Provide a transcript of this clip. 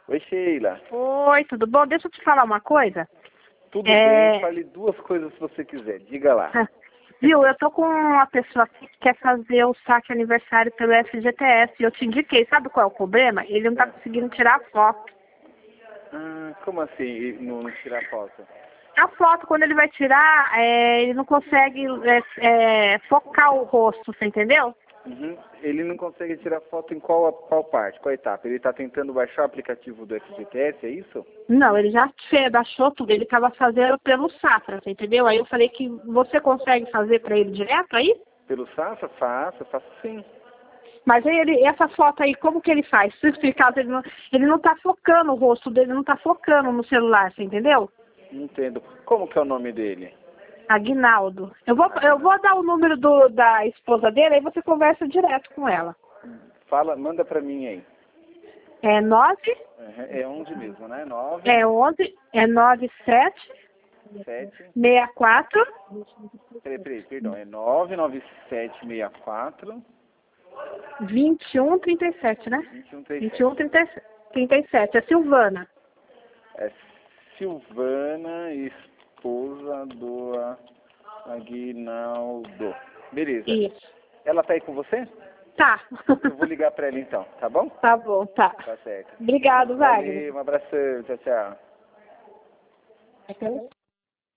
Oi, Sheila. Oi, tudo bom? Deixa eu te falar uma coisa. Tudo bem? Fale duas coisas se você quiser. Diga lá. Viu, eu tô com uma pessoa aqui que quer fazer o saque aniversário pelo FGTS. E eu te indiquei, sabe qual é o problema? Ele não tá conseguindo tirar a foto. Como assim não tirar foto? A foto, quando ele vai tirar, ele não consegue focar o rosto, você entendeu? Uhum. Ele não consegue tirar foto em qual parte, qual etapa? Ele está tentando baixar o aplicativo do FGTS, é isso? Não, ele já baixou tudo, ele estava fazendo pelo Safra, você entendeu? Aí eu falei que você consegue fazer para ele direto aí? Pelo Safra? Faço sim. Mas aí essa foto aí, como que ele faz? Se explicar, ele não tá focando o rosto dele, não tá focando no celular, você entendeu? Entendo. Como que é o nome dele? Aguinaldo. Eu vou dar o número da esposa dele, aí você conversa direto com ela. Manda pra mim aí. É 9... É 11 mesmo, né? 9... É 11, é 97... 7... 64... Perdão. É 99764... 2137, né? 2137. 2137. É Silvana. É Silvana, esposa do Aguinaldo. Beleza. Isso. Ela tá aí com você? Tá. Eu vou ligar pra ela então, tá bom? Tá bom, tá. Tá certo. Obrigado, Wagner. Valeu, um abração, tchau, tchau.